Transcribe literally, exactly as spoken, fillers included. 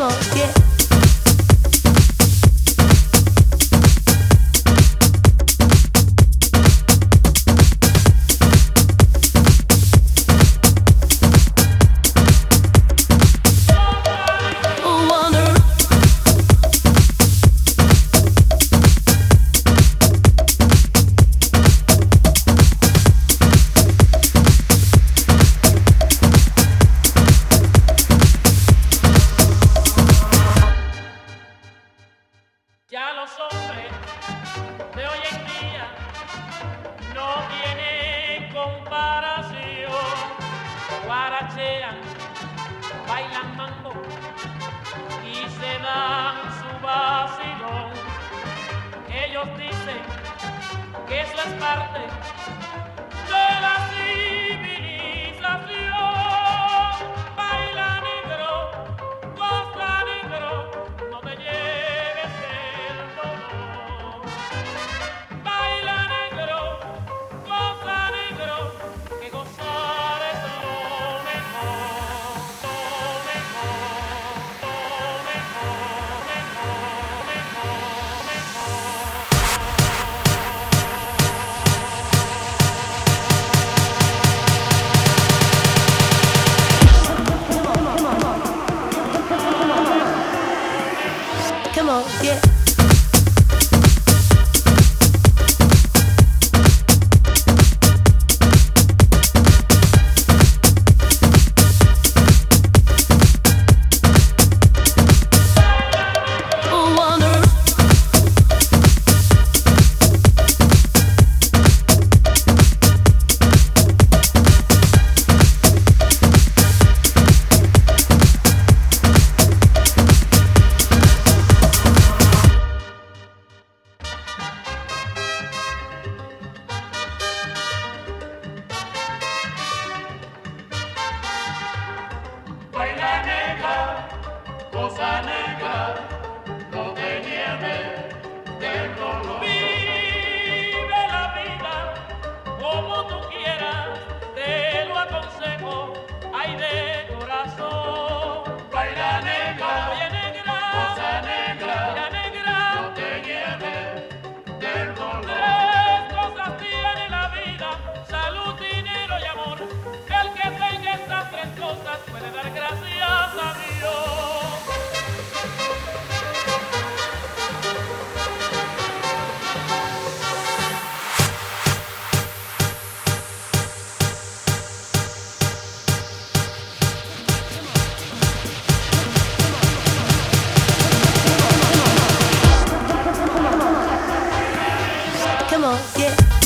on, yeah. Ya los hombres de hoy en día no tienen comparación. Guarachean, bailan mambo y se dan su vacilón. Ellos dicen que eso es parte de la civilización. Baila negro, goza negro, no te lleves el dolor. Baila negro, goza negro, que gozar es lo mejor, lo mejor, lo mejor, mejor, mejor, mejor. Come on, yeah. Baila negra, goza negra, no te lleves del dolor. Vive la vida como tú quieras, te lo aconsejo, ay de corazón. Baila negra, oye negra, goza negra, baila negra, no te lleves del dolor. Tres cosas tiene la vida, salud, dinero y amor. El que tenga estas tres cosas puede dar gracias a Dios. Come on, yeah.